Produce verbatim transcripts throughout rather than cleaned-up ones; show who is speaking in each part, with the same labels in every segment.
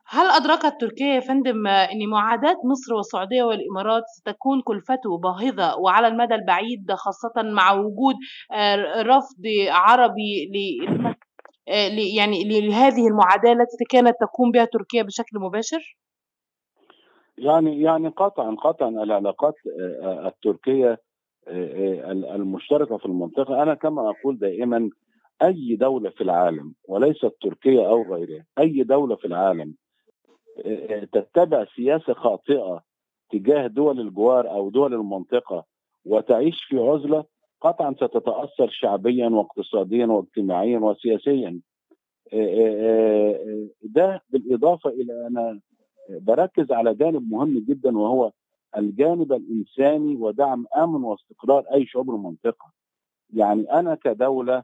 Speaker 1: هل أدركت تركيا يا فندم أن معاداة مصر والسعودية والإمارات ستكون كلفته باهظة وعلى المدى البعيد خاصةً مع وجود آآ رفض عربي ل آآ ل يعني ل لهذه المعاداة التي كانت تقوم بها تركيا بشكل مباشر؟
Speaker 2: يعني يعني قطعًا، قطعًا العلاقات آآ التركية آآ ال المشتركة في المنطقة، أنا كما أقول دائمًا أي دولة في العالم وليست تركيا أو غيرها، أي دولة في العالم آآ تتبع سياسة خاطئة تجاه دول الجوار أو دول المنطقة وتعيش في عُزلة، قطعًا ستتأثّر شعبيًا واقتصاديًا واجتماعيًا وسياسيًا. آآ آآ ده بالإضافة إلى أنا باركّز على جانب مهم جدًا وهو الجانب الإنساني ودعم أمن واستقرار أي شعوب المنطقة. يعني أنا كدولة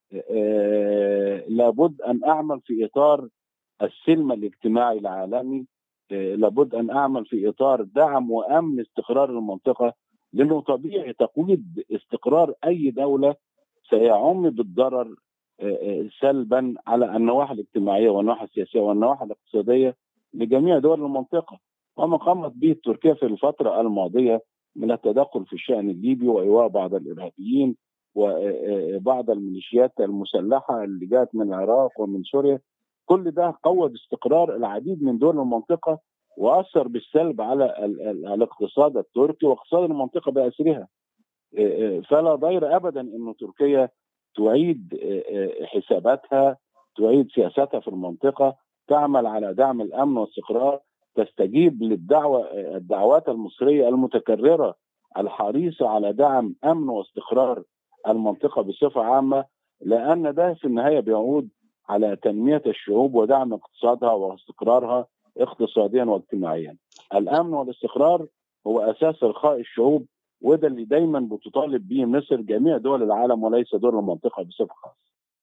Speaker 2: آآ لابد أن أعمل في إطار السلم الاجتماعي العالمي، آآ لابد أن أعمل في إطار دعم وأمن استقرار المنطقة، لأنه طبيعي تقويض استقرار أي دولة سيعُم بالضرر آآ آآ سلبًا على النواحي الاجتماعية والنواحي السياسية والنواحي الاقتصادية لجميع دول المنطقة، وما قامت به تركيا في الفترة الماضية من التدخل في الشأن الليبي وإيواء بعض الإرهابيين وبعض الميليشيات المسلحة اللي جاءت من العراق ومن سوريا. كل ده قوّض استقرار العديد من دول المنطقة وأثّر بالسلب على ال ال الاقتصاد التركي واقتصاد المنطقة بأسرها. آآ آآ فلا ضير أبدًا إنه تركيا تعيد آآ آآ حساباتها، تعيد سياستها في المنطقة، تعمل على دعم الأمن والاستقرار، تستجيب للدعوة آآ الدعوات المصرية المتكررة الحريصة على دعم أمن واستقرار المنطقة بصفة عامة، لأن ده في النهاية بيعود على تنمية الشعوب ودعم اقتصادها واستقرارها اقتصاديًا واجتماعيًا. الأمن والاستقرار هو أساس إرخاء الشعوب، وده اللي دايمًا بتطالب بيه مصر جميع دول العالم وليس دول المنطقة بصفة خاصة.